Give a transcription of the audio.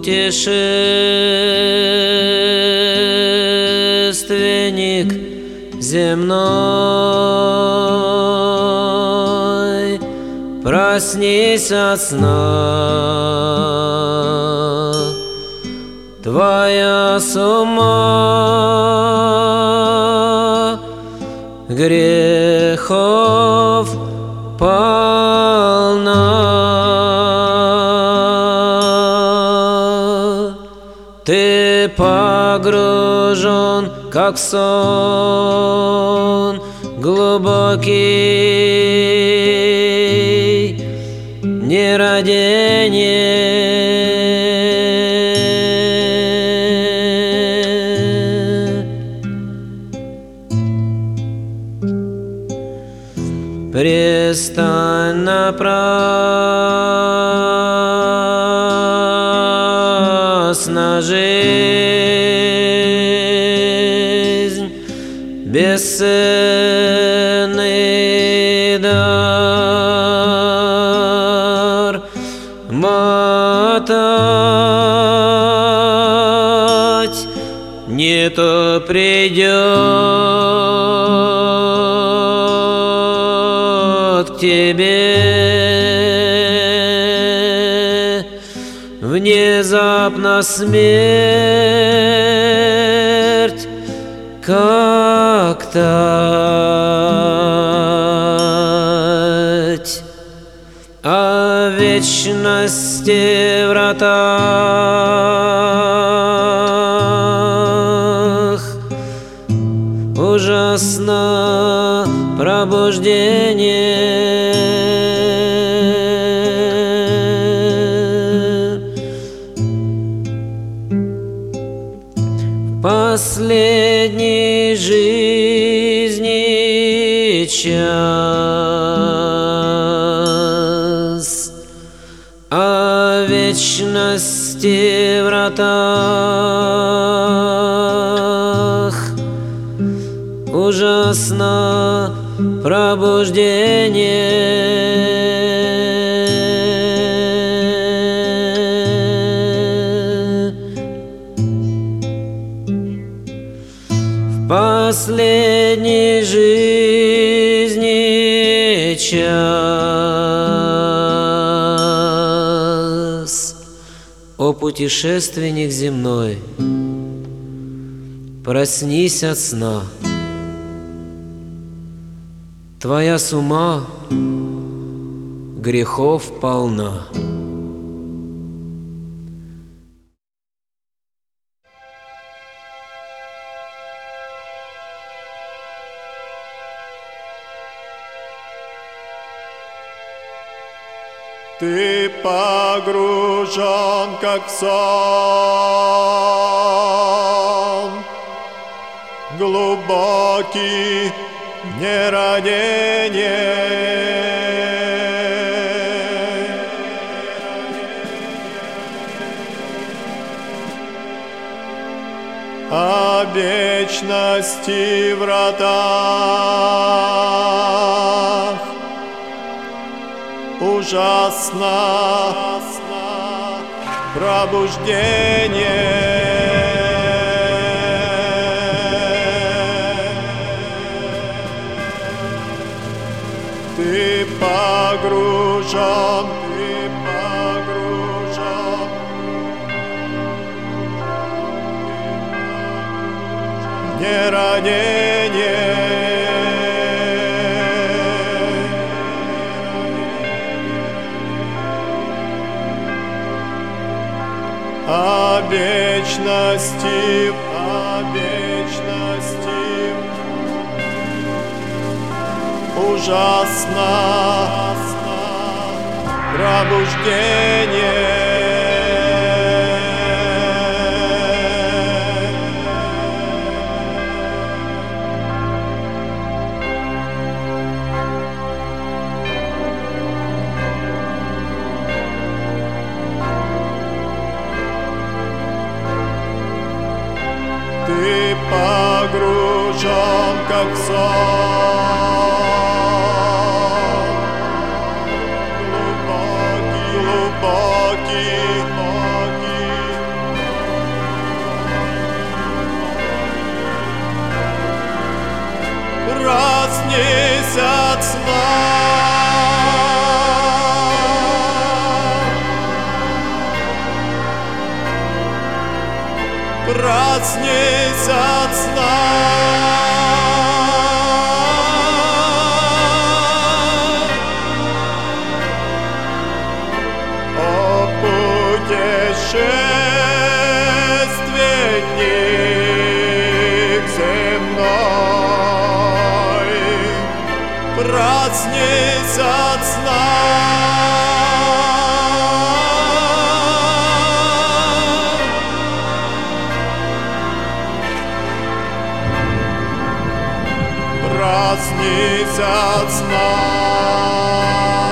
путешественник земной, проснись от сна, твоя сума грехов полна. Ты погружен, как в сон глубокий, нерадение. Перестань напрасно жизнь, бесценный дар мотать, не то придет к тебе внезапно смерть, как тать, о вечности вратах ужасно пробуждение. Последней жизни час, о вечности вратах ужасно пробуждение. Последней жизни час, о путешественник земной, проснись от сна, твоя сума грехов полна. Ты погружен, как в сон глубокий, нерадение. О вечности вратах ужасно пробуждение. Ты погружен, нерадение. О вечности, ужасно пробуждение. Ты погружен, как в сон глубокий, проснись от сна. Проснись от сна. О путешественник земной, проснись от сна. Проснись от сна.